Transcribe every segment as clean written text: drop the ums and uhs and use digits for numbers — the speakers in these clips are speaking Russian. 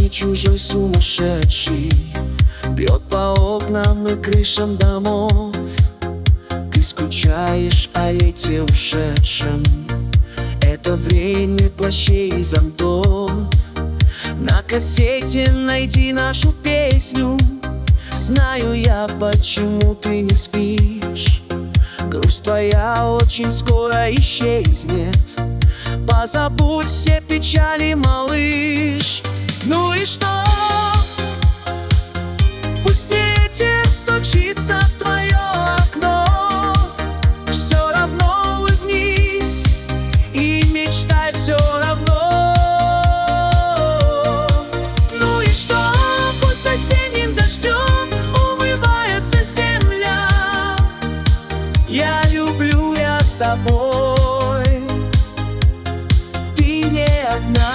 чужой сумасшедший бьет по окнам и крышам домов. Ты скучаешь о лете ушедшем, это время плащей и зонтов. На кассете найди нашу песню, знаю я, почему ты не спишь. Грусть твоя очень скоро исчезнет, позабудь все печали, малыш. Ну и что? Пусть ветер стучится в твое окно, все равно улыбнись и мечтай все равно. Ну и что? Пусть осенним дождем умывается земля. Я люблю, я с тобой, ты не одна.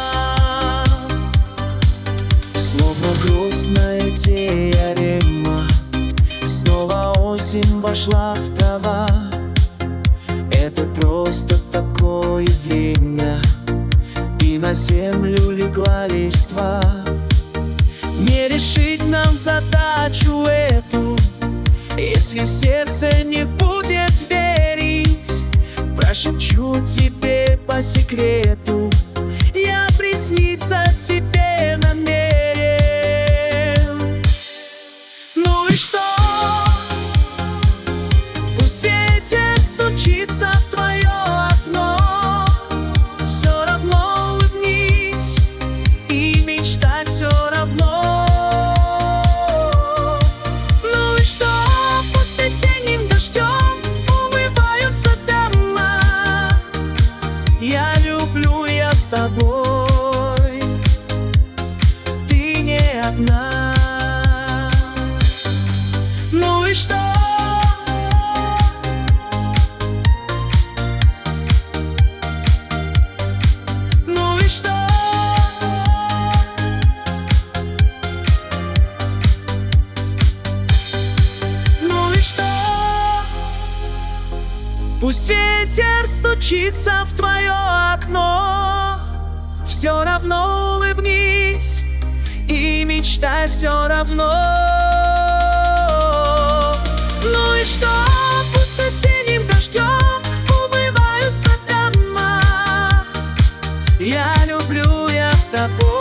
Словно грустная теорема, снова осень вошла в права. Это просто такое время, и на землю легла листва. Не решить нам задачу эту, если сердце не будет верить. Прошепчу тебе по секрету, я присниться тебе намерен. Ну и что? Пусть ветер стучится в твое окно, все равно улыбнись и мечтай все равно. Ну и что? Пусть осенним дождем умываются дома. Я люблю, я с тобой, ты не одна. Ну и что? Ну и что? Ну и что? Пусть ветер стучится в твое окно, все равно улыбнись и мечтай все равно. Ну и что? Пусть осенним дождем умываются дома. Я люблю, я с тобой.